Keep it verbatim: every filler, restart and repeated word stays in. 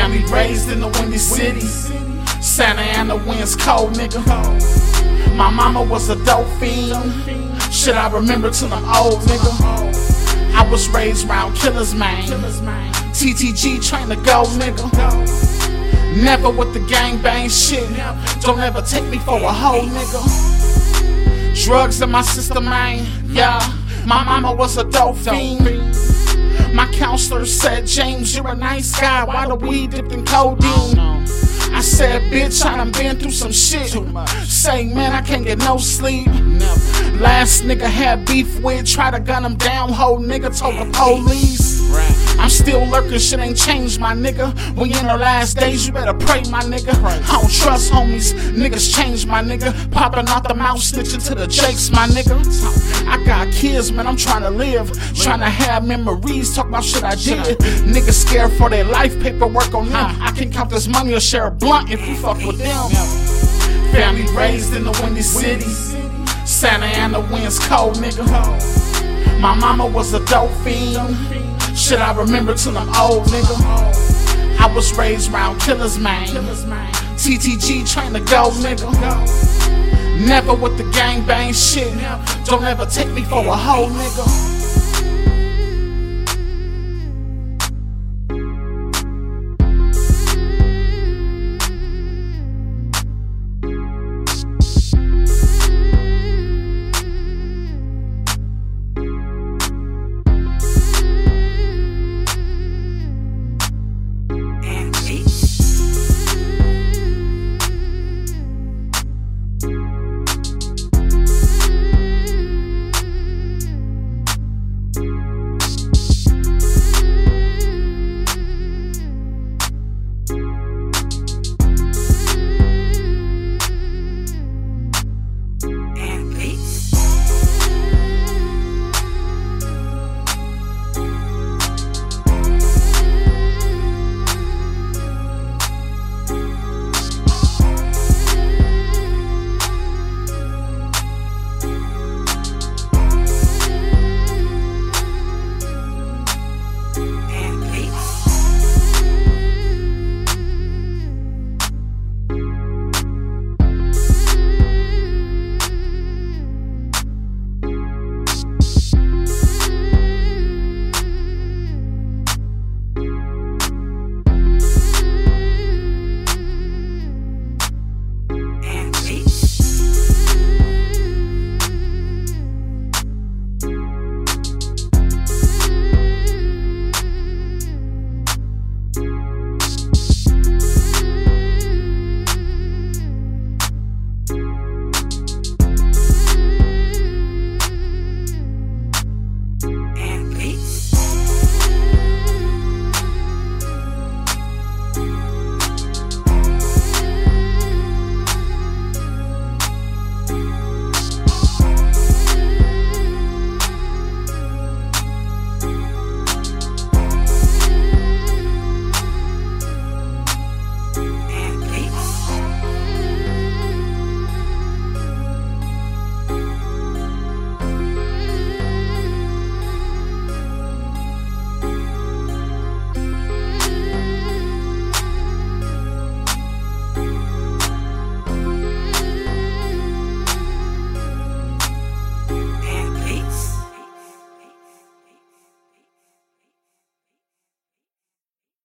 Family raised in the Windy City. Santa Ana winds cold, nigga. My mama was a dope fiend. Shit, I remember till I'm old, nigga. I was raised round killers, man. T T G train to go, nigga. Never with the gangbang shit. Don't ever take me for a hoe, nigga. Drugs in my system, man. Yeah, my mama was a dope fiend. My counselor said, James, you're a nice guy. Why the weed dipped in codeine? I said, bitch, I done been through some shit. Say, man, I can't get no sleep. Last nigga had beef with, try to gun him down, whole nigga told the police. I'm still lurking, shit ain't changed, my nigga. We in our last days, you better pray, my nigga. I don't trust homies, niggas change, my nigga. Popping out the mouth, snitching to the jakes, my nigga. I got kids, man, I'm trying to live. Trying to have memories, talk about shit I did. Niggas scared for their life, paperwork on them. I can count this money or share a blunt if you fuck with them. Family raised in the Windy City. Santa Ana winds cold, nigga. My mama was a dope fiend. Shit, I remember till I'm old, nigga. I was raised round killers, man. T T G train to go, nigga. Never with the gangbang shit. Don't ever take me for a hoe, nigga.